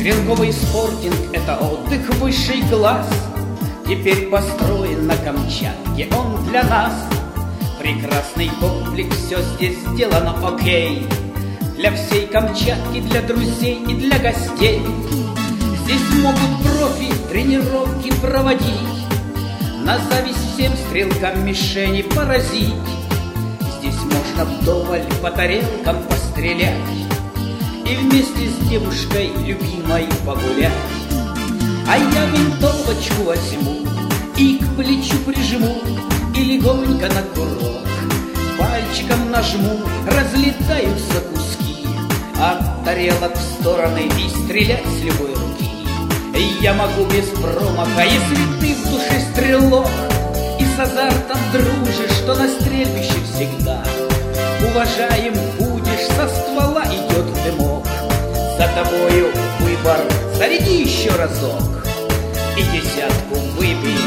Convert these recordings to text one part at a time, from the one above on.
Стрелковый спортинг — это отдых высший класс. Теперь построен на Камчатке он для нас. Прекрасный комплекс, все здесь сделано окей. Для всей Камчатки, для друзей и для гостей. Здесь могут профи тренировки проводить, на зависть всем стрелкам мишени поразить. Здесь можно вдоволь по тарелкам пострелять и вместе с девушкой любимой погулять. А я винтовочку возьму и к плечу прижму, и легонько на курок пальчиком нажму. Разлетаются куски от тарелок в стороны и стрелять с любой руки. Я могу без промаха, если ты в душе стрелок и с азартом дружишь, что на стрельбище всегда уважаем будешь, со ствола идет дымок. За тобою выбор, заряди еще разок и десятку выбей.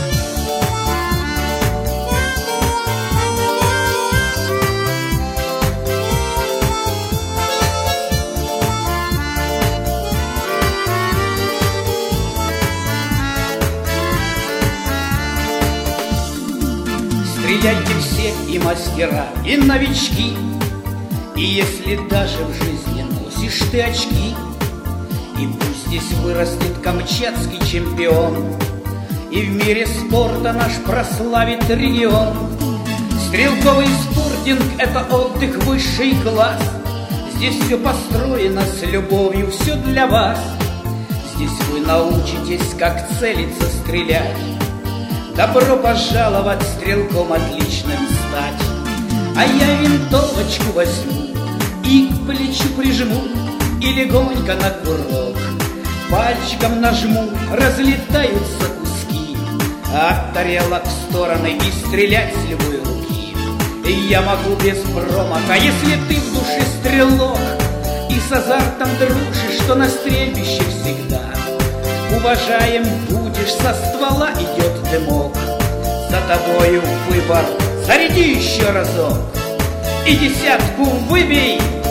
Стреляйте все, и мастера, и новички. И если даже в жизни носишь ты очки, и пусть здесь вырастет камчатский чемпион, и в мире спорта наш прославит регион. Стрелковый спортинг — это отдых высший класс. Здесь все построено с любовью, все для вас. Здесь вы научитесь, как целиться, стрелять. Добро пожаловать стрелком отличным стать. А я винтовочку возьму и к плечу прижму, и легонько на курок пальчиком нажму. Разлетаются куски от тарелок в стороны и стрелять с любой руки. И я могу без промаха, если ты в душе стрелок и с азартом дружишь, что на стрельбище всегда уважаем будешь, со ствола идет дымок. За тобою выбор, заряди еще разок и десятку выбей.